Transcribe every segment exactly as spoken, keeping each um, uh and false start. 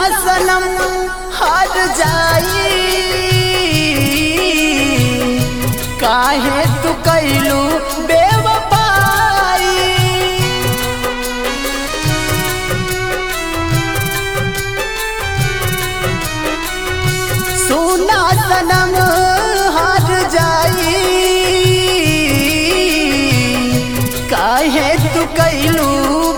सनम हार जाई, काहे तू कैलू बेवफाई। सुना सनम हार जाई, काहे तू कैलू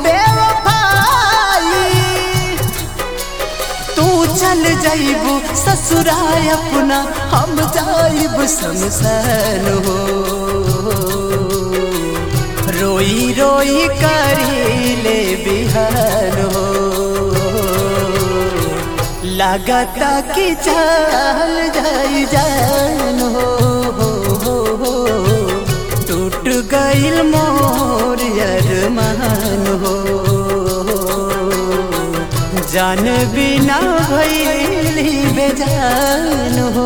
चल जाइबू ससुराल अपना, हम जाइब शमशान हो। रोई रोई करीले बिहान हो, लागता कि चल जाई जान हो। टूट गइल मोर अरमान हो, जान बिना भइली बेजान हो।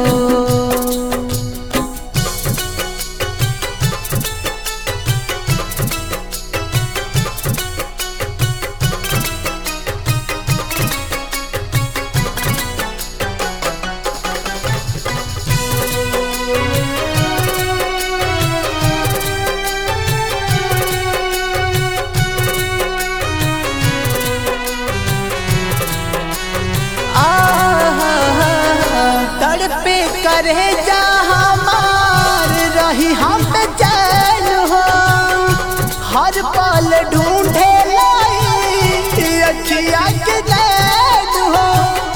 पे करे जा हमार रही हम पे चैन हो, हर पल ढूंढे लाई अखिया के नैन हो।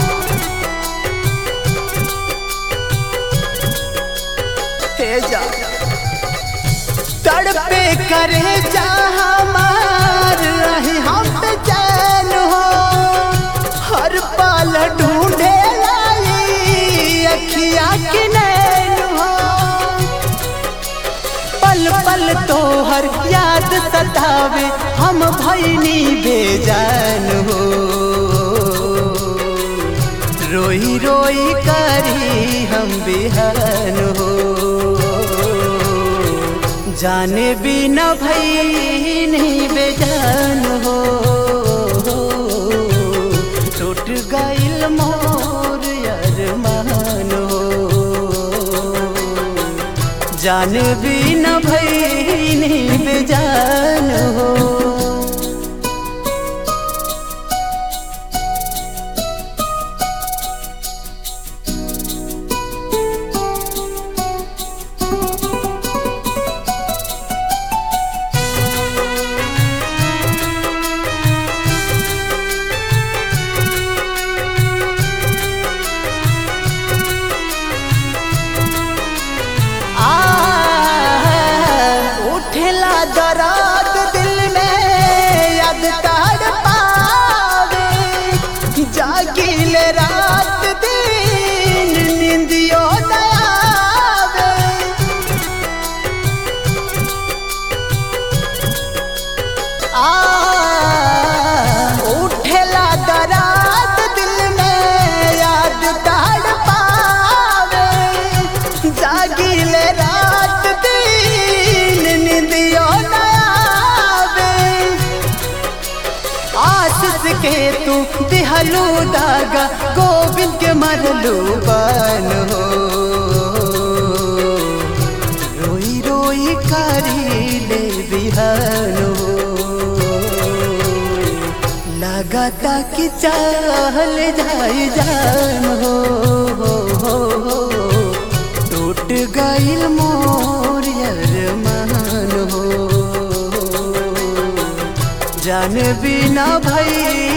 हे जा तड़पे करे जा हमार रही हम पे चैन हो, हर पल ढूंढे अखिया के नैन हो। पल पल तोहर याद सतावे, हम भइनी बेजान हो। रोई रोई करी हम बिहान हो, जाने बिना भइनी बेजान हो। टूट गइल मोर अरमान हो, जान बिना भइनी बेजान हो। दर्द दिल में याद ताड़ पावे, जागिल रात दिन नींदियो न आवे। आ उठेला दर्द दिल में याद ताड़ पावे, जागिल रात दिन नींदियो के तू दिहलू दागा, गोविंद के मरलू बन हो। रोई रोई करीले बिहान हो, लागता कि चल जाई जान हो। टूट गइल मोर अरमान हो, जान बिना भई